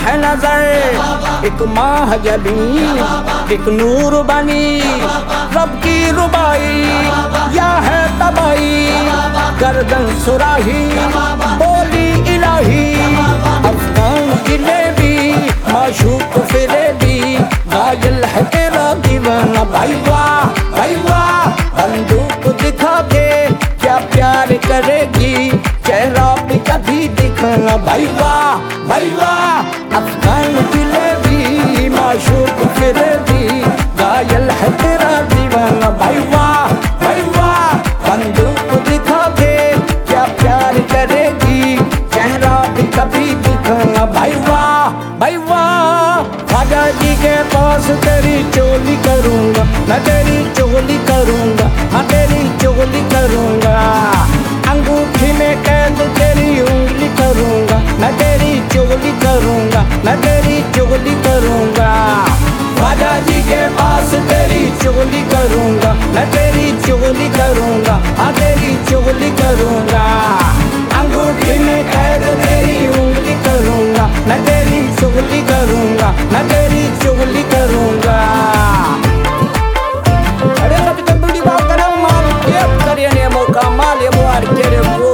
है नजर, एक माह जबीन, एक नूर बनी, रब की रुबाई या है तबाही, गर्दन सुराही बोली इलाही, अफगान जिलेबी माशूक फिरेबी, गाजल है तेरा दीवाना। भाई वाह भाई वाह, बंदूक दिखा के क्या प्यार करेगी, चेहरा भी कभी दिखाना। भाई वाह भाई वाह, अफगान जिलेबी माशूक फिरेबी, गाजल है तेरा दीवाना। भाई वाह भाई वाह, बंदूक दिखा के क्या प्यार करेगी, चेहरा भी कभी दिखाना। भाई वाह भाई वाह, ख्वाजा जी के पास तेरी चोली करूंगा, मैं तेरी चोली करूंगा, हाँ तेरी चोली करूंगा, अंगूठी में कैद तेरी उंगली करूंगा, मैं तेरी चोली करूंगा, मैं तेरी चोली करूंगा। ख्वाजा जी के पास तेरी चोली करूंगा, मैं तेरी चोली करूंगा, हाँ तेरी चोली करूंगा, अंगूठी में कैद तेरी उंगली करूंगा, मैं तेरी चोली करूंगा, मैं तेरी चोली करूंगा। अरे सब तो बड़ी बात करो माल के करिए ने मौका माल ये मुआर तेरे को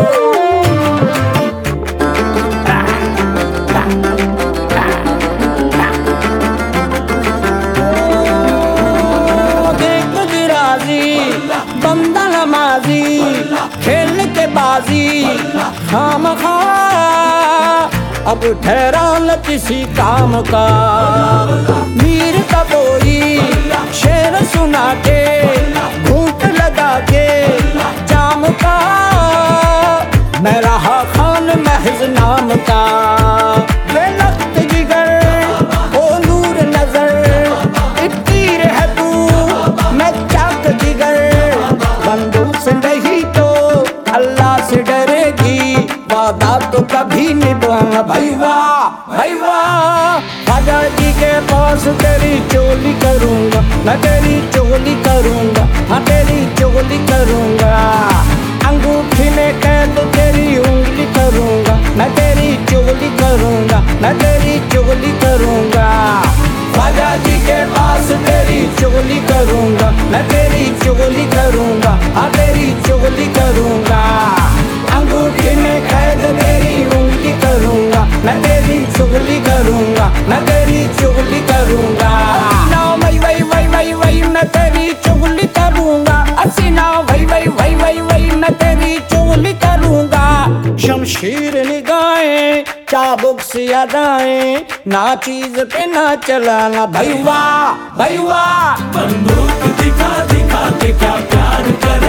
देख गिराजी बंदा नमाजी खेल के बाजी खामखा अब ठहरा न किसी काम का, मीर का कोई शेर सुना के घूंट लगा के जाम का, मैं रहा खान महज नाम का, बेलख्त जिगर ओ नूर नजर, एक तीर है तू मैं चाक जिगर, बंदूक से नहीं तो अल्लाह से डरेगी, वादा तो कभी निभाना। भाई वाह भाई वाह, ख्वाजा जी के पास तेरी चोली करूंगा, मैं तेरी चोली करूंगा, हाँ तेरी चोली करूंगा, अंगूठी में कैद तेरी उंगली करूंगा, मैं तेरी चोली करूंगा, मैं तेरी चोली करूंगा। ख्वाजा जी के पास तेरी चोली करूंगा, मैं तेरी चोली करूंगा, हाँ तेरी चोली करूंगा, अंगूठी में कैद तेरी उंगली करूंगा, मैं तेरी चुगली करूंगा, मैं तेरी चुगली करूंगा। ना वही वही वही वही वही मैं तेरी चुगली करूंगा, असीना वही वही वही वही वही मैं तेरी चुगली करूंगा। शमशीर निगाहें चाबुक से अदाएं, ना चीज पे ना चलाना। भाई वाह भाई वाह, बंदूक दिखा दिखा के क्या प्यार कर